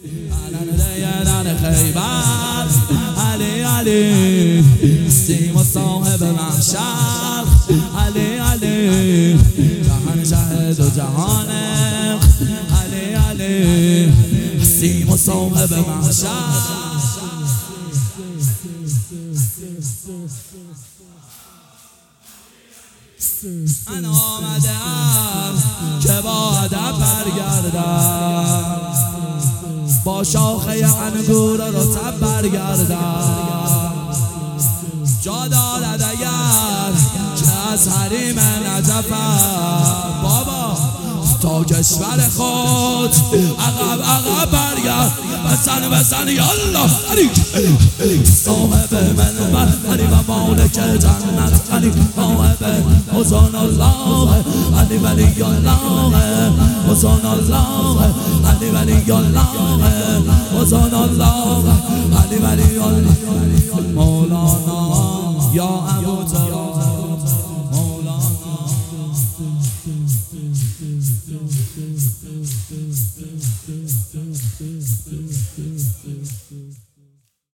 دیدن خیبر علی علی سیم و صاحب محشر علی علی جهان شهد و جهانه علی علی سیم و صاحب محشر من آمدم که با ادب برگردم با شاخه انگور رطب برگردم جا دارد اگر که از حریم نجفم بابا تا کشور خود عقب برگرد بزن یالله علی صاحب منبر علی و مالک جنت علی صاحب حسن الله علی ولی الله حسن الله علی ولی الله حسن الله علی ولی الله مولانا یا ابو طالب مولانا